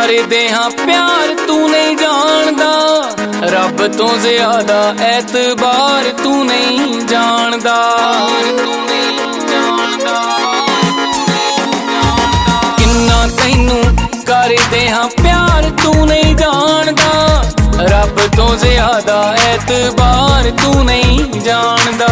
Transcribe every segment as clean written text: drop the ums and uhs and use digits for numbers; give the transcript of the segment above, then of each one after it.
ਕਰਦੇ ਹਾਂ प्यार तू नहीं जानदा, रब तो ज्यादा एतबार तू नहीं जानदा। किन्ना तैनू करदे हां प्यार तू नहीं जानदा, रब तो ज्यादा एतबार तू नहीं जानदा।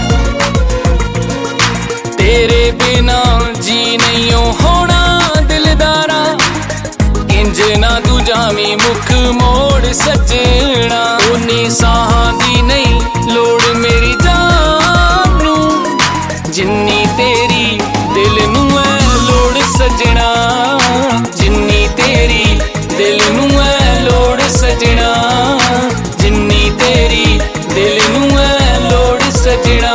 तेरे बिना जी नहीं होना दिलदारा, इंज ना तू जावी मुख मोड़ सजना। उन्नी साहां दी नहीं लोड़ मेरी जान नू, जिन्नी तेरी दिल नू है लोड़ सजना। जिन्नी तेरी दिल नू है लोड़ सजना, जिन्नी तेरी दिल नू है लोड़ सजना।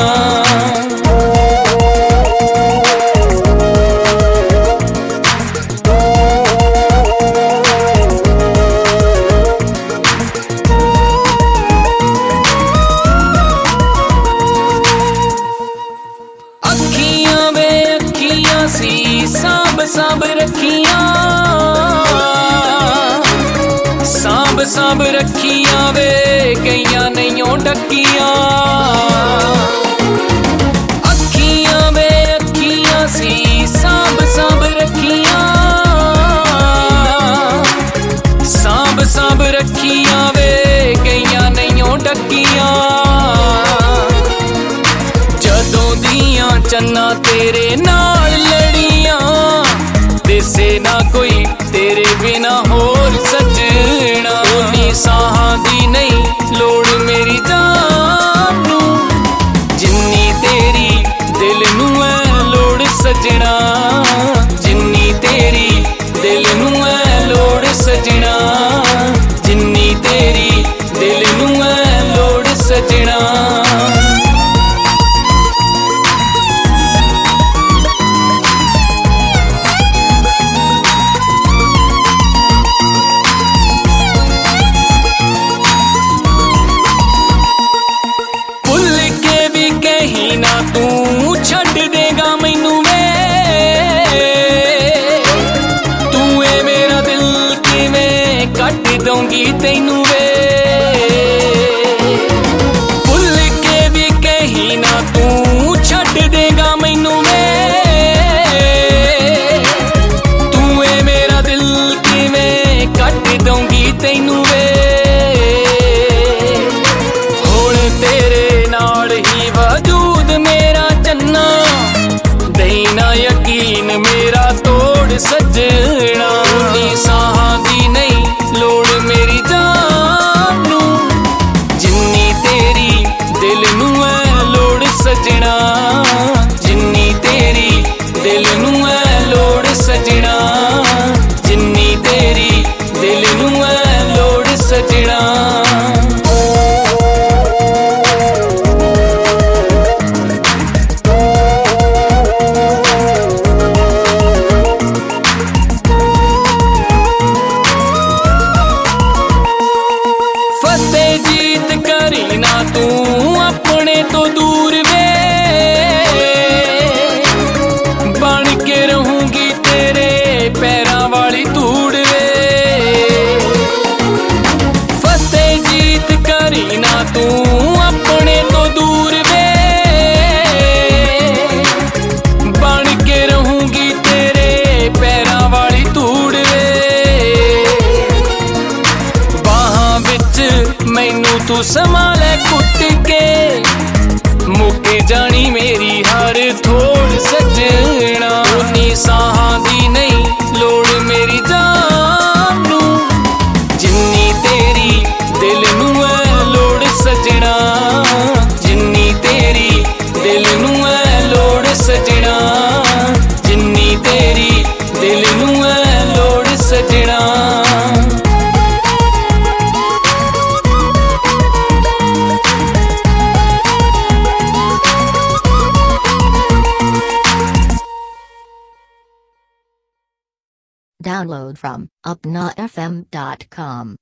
सांब रखियां, सांब रखियां वे गईयां नहीं डकियां। अखियां वे अखियां सी सांब रखियां, सांब रखियां वे गईयां नहीं डकियां। जदों दियां चन्ना तेरे नाल लड़ियां, दिसे ना कोई तेरे बिना होर सजना। उन्नी साहां दी नहीं लोड़ मेरी जान नू, जिन्नी तेरी दिल नू है लोड़ सजना। जिन्नी तेरी दिल नू है लोड़ सजना, जिन्नी तेरी दिल नू है लोड़ सजना। तू छड़ देगा मैनू वे, तू ए मेरा दिल किवें कट दूंगी तैनू वे। भुल के भी कहीं ना तू छड़ देगा मैनू वे, तू ए मेरा दिल किवें कट दूंगी तैनू वे। हुण तेरे नाल ही वजूद मेरा चन्ना, देना यकीन मेरा तोड़ सजना। उन्नी साहां दी नहीं लोड़ मेरी जान नू, जिन्नी तेरी दिल नू है लोड़ सजना। जिन्नी तेरी दिल नू है लोड़ सजना, जिन्नी तेरी दिल नू है लोड़ सजना। जीत करी ना तू अपने तो दूर वे, बन के रहूंगी तेरे पैरां वाली धूड़ वे। फतेह जीत करी ना तू अपने तो दूर वे, बन के रहूंगी तेरे पैरां वाली धूड़ वे। बाहां विच मैनू तू संभाले कुट के, मुक जानी मेरी हर थोड़ सजना। उन्नी साहां दी नहीं लोड़ मेरी जान नू, जिन्नी तेरी दिल नू है लोड़ सजना। जिन्नी तेरी दिल नू है लोड़ सजना, जिन्नी तेरी दिल नू है लोड़ सजना। Download from upnafm.com.